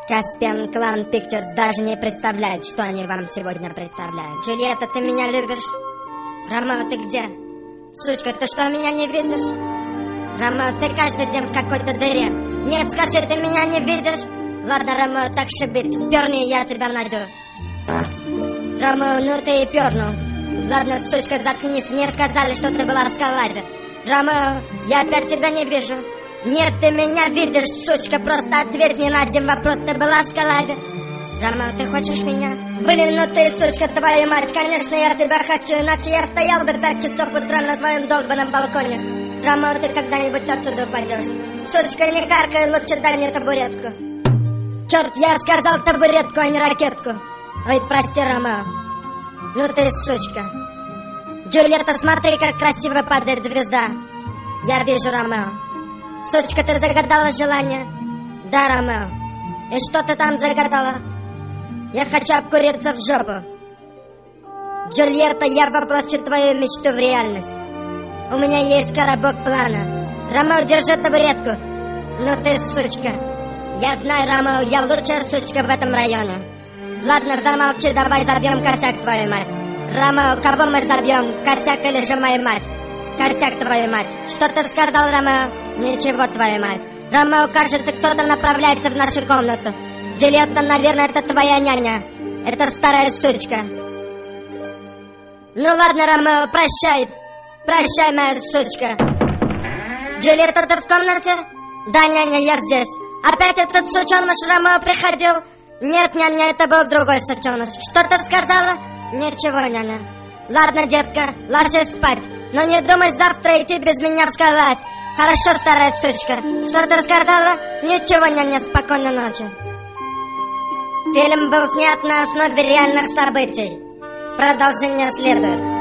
Caspian Clan Pictures даже не представляет, что они вам сегодня представляют. Джульетта, ты меня любишь? Ромео, ты где? Сучка, ты что, меня не видишь? Ромео, ты каждый день в какой-то дыре. Нет, скажи, ты меня не видишь? Ладно, Ромео, так шибить, перни, я тебя найду. Ромео, ну ты и пернул. Ладно, сучка, заткнись, мне сказали, что ты была в скаладе. Ромео, я опять тебя не вижу. Нет, ты меня видишь, сучка, просто ответь мне на один вопрос, ты была в скаладе? Ромео, ты хочешь меня? Блин, ну ты, сучка, твою мать, конечно, я тебя хочу, иначе я стоял бы в 5 часов утра на твоем долбаном балконе. Ромео, ты когда-нибудь отсюда упадешь? Сучка, не каркай, лучше дай мне табуретку. Черт, я сказал табуретку, а не ракетку. Ой, прости, Ромео. Ну ты, сучка. Джульетта, смотри, как красиво падает звезда. Я вижу, Ромео. Сучка, ты загадала желание? Да, Ромео. И что ты там загадала? Я хочу обкуриться в жопу. Джульетта, я воплощу твою мечту в реальность. У меня есть коробок плана. Ромео, держи табуретку. Ну ты, сучка. Я знаю, Ромео, я лучшая сучка в этом районе. Ладно, замолчи, давай забьем косяк, твою мать. Ромео, кого мы забьем, косяк или же мою мать? Косяк, твою мать. Что ты сказал, Ромео? Ничего, твою мать. Ромео, кажется, кто-то направляется в нашу комнату. Джульетта, наверное, это твоя няня. Это старая сучка. Ну ладно, Ромео, прощай. Прощай, моя сучка. Джульетта, ты в комнате? Да, няня, я здесь. Опять этот сученыш Ромео приходил? Нет, няня, это был другой сученыш. Что ты сказала? Ничего, няня. Ладно, детка, ложись спать. Но не думай завтра идти без меня в скалать. Хорошо, старая сучка. Что ты сказала? Ничего, няня, спокойной ночи. Фильм был снят на основе реальных событий. Продолжение следует.